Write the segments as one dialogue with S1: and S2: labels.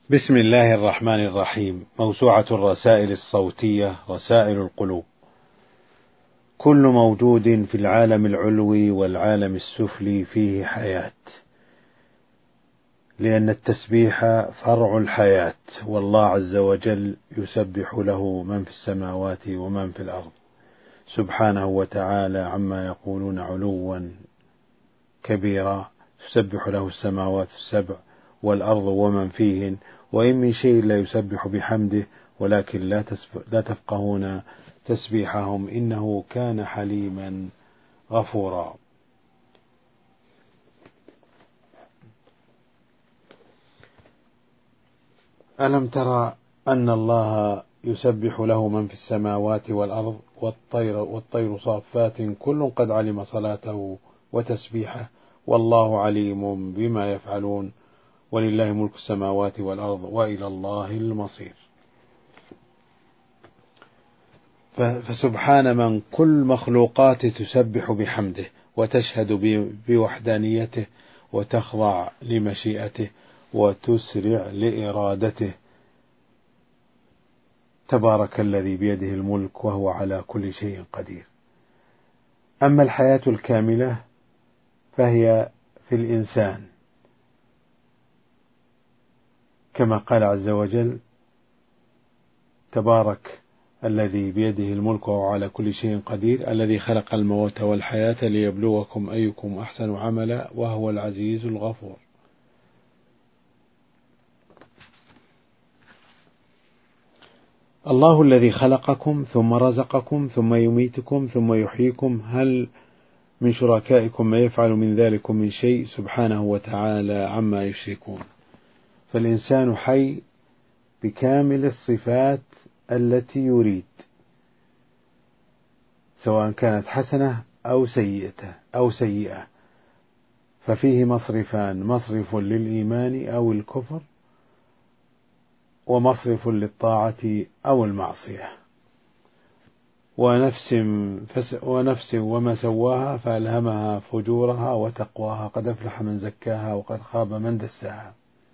S1: بسم الله الرحمن الرحيم. موسوعة الرسائل الصوتية رسائل القلوب. كل موجود في العالم العلوي والعالم السفلي فيه حياة، لأن التسبيح فرع الحياة، والله عز وجل يسبح له من في السماوات ومن في الأرض سبحانه وتعالى عما يقولون علوا كبيرا. تسبح له السماوات السبع والأرض ومن فيهن، وإن من شيء لا يسبح بحمده ولكن لا تفقهون تسبيحهم إنه كان حليما غفورا. ألم ترى أن الله يسبح له من في السماوات والأرض والطير صافات كل قد علم صلاته وتسبيحه والله عليم بما يفعلون ولله ملك السماوات والأرض وإلى الله المصير. فسبحان من كل مخلوقاته تسبح بحمده وتشهد بوحدانيته وتخضع لمشيئته وتسرع لإرادته. تبارك الذي بيده الملك وهو على كل شيء قدير. أما الحياة الكاملة فهي في الإنسان، كما قال عز وجل: تبارك الذي بيده الملك وهو على كل شيء قدير الذي خلق الموت والحياة ليبلوكم أيكم أحسن عملا وهو العزيز الغفور. الله الذي خلقكم ثم رزقكم ثم يميتكم ثم يحييكم، هل من شركائكم ما يفعل من ذلك من شيء سبحانه وتعالى عما يشركون. فالإنسان حي بكامل الصفات التي يريد، سواء كانت حسنة أو سيئة، ففيه مصرفان: مصرف للإيمان أو الكفر، ومصرف للطاعة أو المعصية. ونفس وما سواها فألهمها فجورها وتقواها، قد أفلح من زكاها وقد خاب من دساها.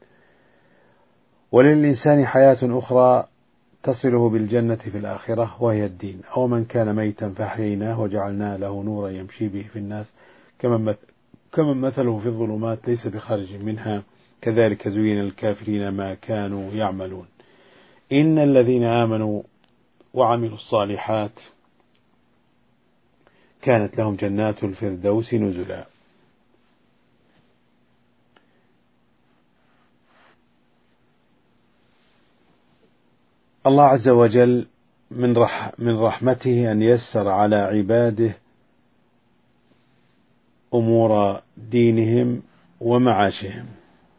S1: وللإنسان حياة أخرى تصله بالجنة في الآخرة وهي الدين. أو من كان ميتا فأحييناه وجعلنا له نورا يمشي به في الناس كمن مثله في الظلمات ليس بخارج منها كذلك زين الكافرين ما كانوا يعملون. إن الذين آمنوا وعملوا الصالحات كانت لهم جنات الفردوس نزلا. الله عز وجل من رحمته أن يسر على عباده أمور دينهم ومعاشهم،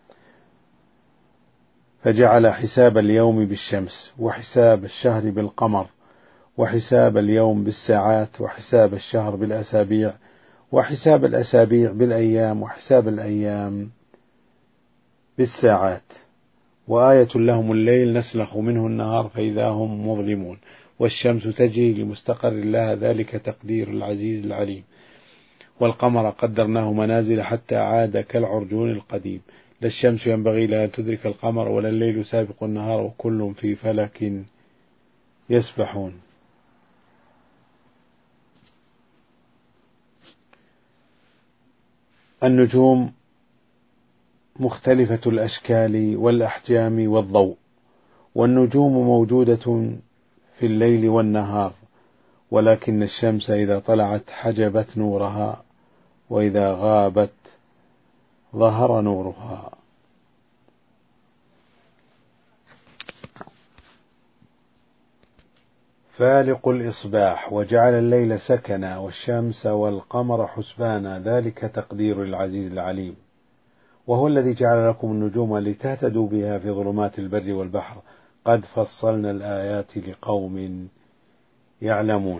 S1: فجعل حساب اليوم بالشمس، وحساب الشهر بالقمر، وحساب اليوم بالساعات، وحساب الشهر بالأسابيع، وحساب الأسابيع بالأيام، وحساب الأيام بالساعات. وآية لهم الليل نسلخ منه النهار فإذا هم مظلمون، والشمس تجري لمستقر لها ذلك تقدير العزيز العليم. والقمر قدرناه منازل حتى عاد كالعرجون القديم. لا الشمس ينبغي لها أن تدرك القمر ولا الليل سابق النهار وكل في فلك يسبحون. النجوم مختلفة الأشكال والأحجام والضوء، والنجوم موجودة في الليل والنهار، ولكن الشمس إذا طلعت حجبت نورها، وإذا غابت ظهر نورها. فالق الإصباح وجعل الليل سكنا والشمس والقمر حسبانا ذلك تقدير العزيز العليم. وهو الذي جعل لكم النجوم لتهتدوا بها في ظلمات البر والبحر قد فصلنا الآيات لقوم يعلمون.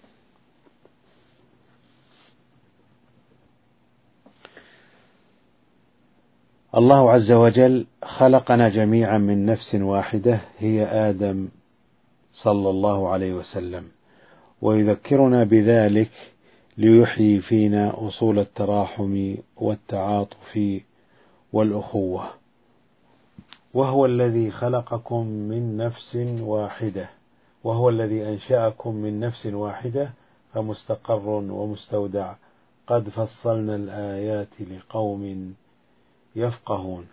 S1: الله عز وجل خلقنا جميعا من نفس واحدة هي آدم صلى الله عليه وسلم، ويذكرنا بذلك ليحيي فينا أصول التراحم والتعاطف والأخوة. وهو الذي خلقكم من نفس واحدة، وهو الذي أنشأكم من نفس واحدة، فمستقر ومستودع، قد فصلنا الآيات لقوم يفقهون.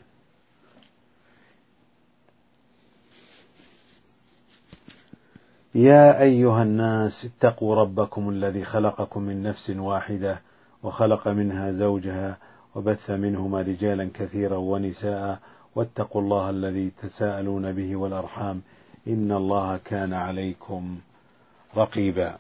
S1: يا أيها الناس اتقوا ربكم الذي خلقكم من نفس واحدة وخلق منها زوجها وبث منهما رجالا كثيرا ونساء، واتقوا الله الذي تساءلون به والأرحام إن الله كان عليكم رقيبا.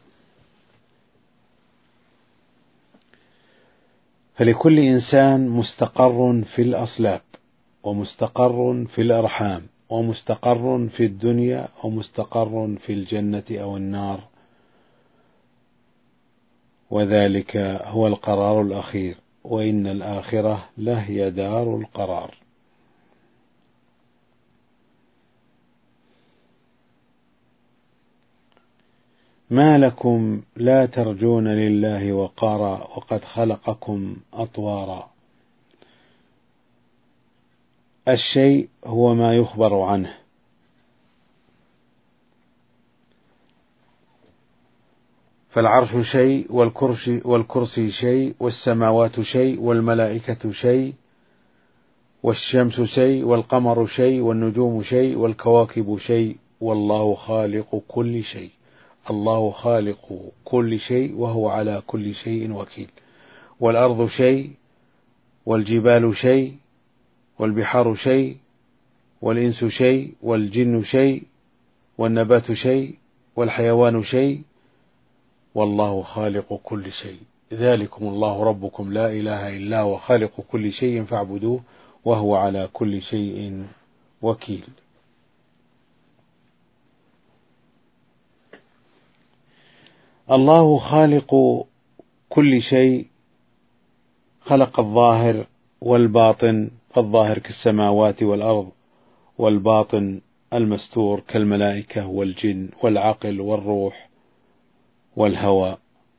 S1: فلكل إنسان مستقر في الأصلاب، ومستقر في الأرحام، ومستقر في الدنيا، ومستقر في الجنة أو النار، وذلك هو القرار الأخير، وإن الآخرة لهي دار القرار. ما لكم لا ترجون لله وقارا وقد خلقكم أطوارا. الشيء هو ما يخبر عنه، فالعرش شيء، والكرسي شيء، والسماوات شيء، والملائكة شيء، والشمس شيء، والقمر شيء، والنجوم شيء، والكواكب شيء، والله خالق كل شيء. الله خالق كل شيء وهو على كل شيء وكيل. والأرض شيء، والجبال شيء، والبحار شيء، والإنس شيء، والجن شيء، والنبات شيء، والحيوان شيء، والله خالق كل شيء. ذلكم الله ربكم لا إله إلا هو خالق كل شيء فاعبدوه وهو على كل شيء وكيل. الله خالق كل شيء، خلق الظاهر والباطن، فالظاهر كالسماوات والأرض، والباطن المستور كالملائكة والجن والعقل والروح والهوى.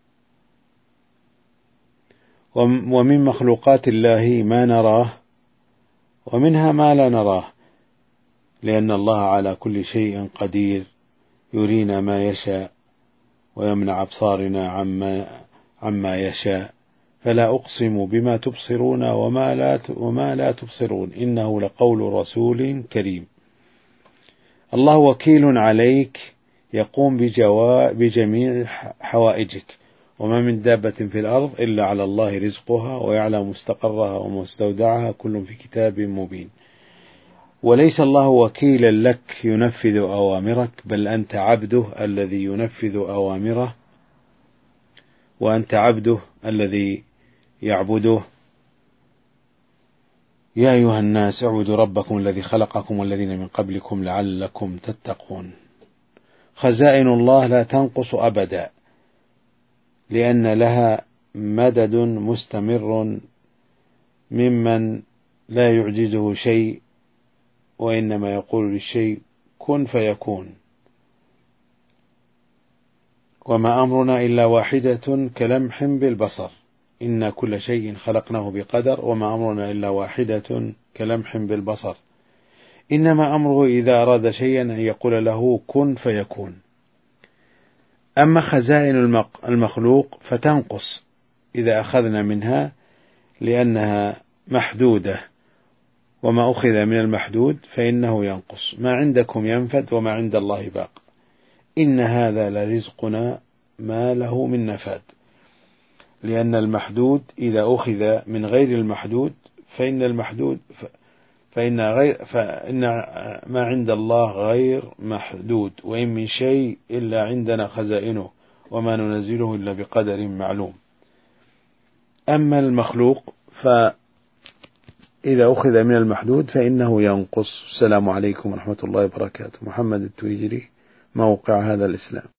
S1: ومن مخلوقات الله ما نراه، ومنها ما لا نراه، لأن الله على كل شيء قدير، يرينا ما يشاء ويمنع أبصارنا عما يشاء. فلا أقسم بما تبصرون وما لا تبصرون إنه لقول رسول كريم. الله وكيل عليك يقوم بجميع حوائجك، وما من دابة في الأرض إلا على الله رزقها ويعلم مستقرها ومستودعها كل في كتاب مبين. وليس الله وكيلا لك ينفذ أوامرك، بل أنت عبده الذي ينفذ أوامره، وأنت عبده الذي يعبده. يا أيها الناس اعبدوا ربكم الذي خلقكم والذين من قبلكم لعلكم تتقون. خزائن الله لا تنقص أبدا، لأن لها مدد مستمر ممن لا يعجزه شيء، وإنما يقول للشيء كن فيكون. وما أمرنا إلا واحدة كلمح بالبصر، إن كل شيء خلقناه بقدر، وما أمرنا إلا واحدة كلمح بالبصر، إنما أمره إذا أراد شيئا أن يقول له كن فيكون. أما خزائن المخلوق فتنقص إذا أخذنا منها، لأنها محدودة، وما أخذ من المحدود فإنه ينقص. ما عندكم ينفد وما عند الله باق، إن هذا لرزقنا ما له من نفاد. لأن المحدود إذا أخذ من غير المحدود فإن ما عند الله غير محدود، وإن من شيء إلا عندنا خزائنه وما ننزله إلا بقدر معلوم. أما المخلوق فإذا أخذ من المحدود فإنه ينقص. السلام عليكم ورحمة الله وبركاته. محمد التويجري، موقع هذا الإسلام.